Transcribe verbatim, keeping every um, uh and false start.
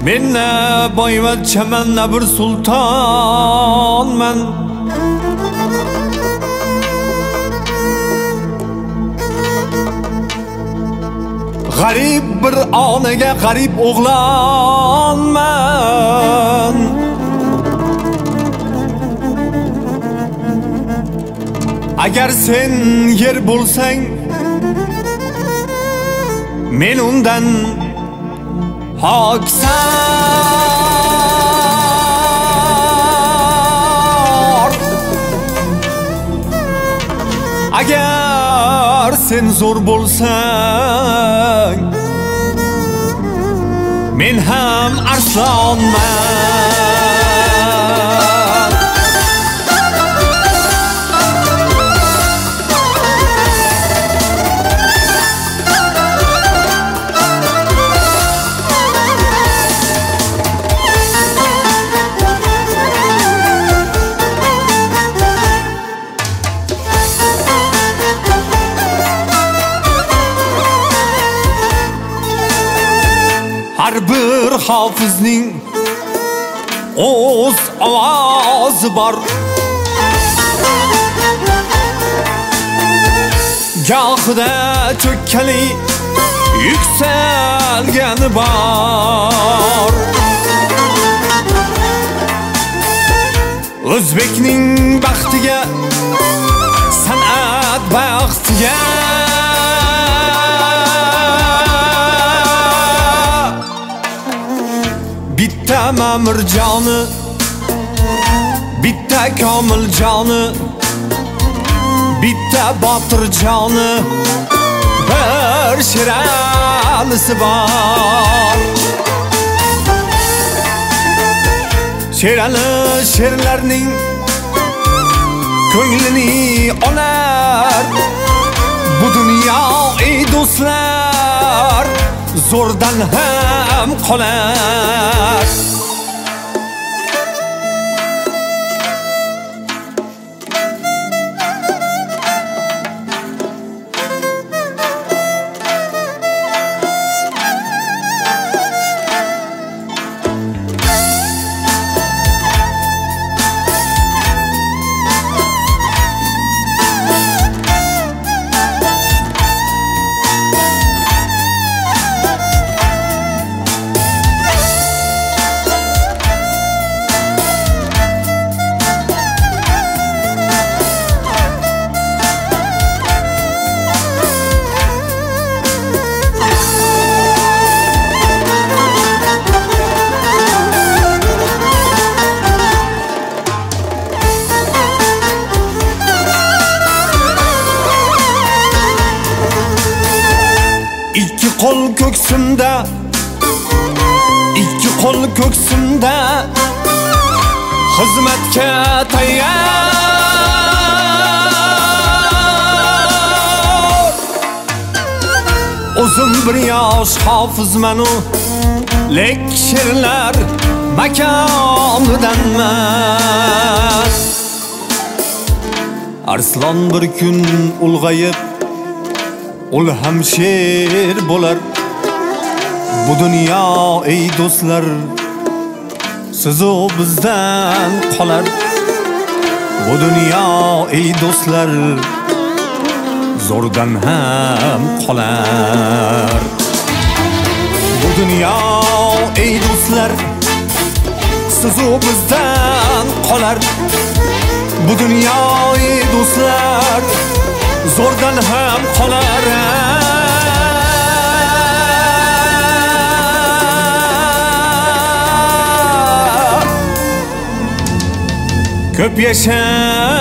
Men ne boyvachchaman, ne bir sultonman. G'arib bir onaga g'arib o'g'lonman. Agar sen yer bo'lsang, men undan hoksar. Agar sen zo'r bo'lsang, men ham arslonman. Har bir hofizning o'z ovozi bor. Gohida cho'kkali yuksalgani bor. O'zbekning baxtiga, san'at baxtiga bitta Mamirjoni, bitta Komiljoni, bitta Botirjoni, bir Sheralisi bor. Sherali sherlarning ko'nglini olar. Bu dunyo ey do'stlar, zo'rdan ham qolar. İki qo'l ko'ksimda, ikki qo'l ko'ksimda xizmatga tayyor. O'zim bir yosh hofizman-u, lek she'rlar makonidanman. Arslon bir kun ulg'ayib, ul ham sher bo'lar. Bu dunyo ey do'stlar, sizu bizdan qolar. Bu dunyo ey do'stlar, zo'rdan ham qolar. Bu dunyo ey do'stlar, sizu bizdan qolar. Bu dunyo ey do'stlar, zo'rdan ham qolar. Ko'p yasha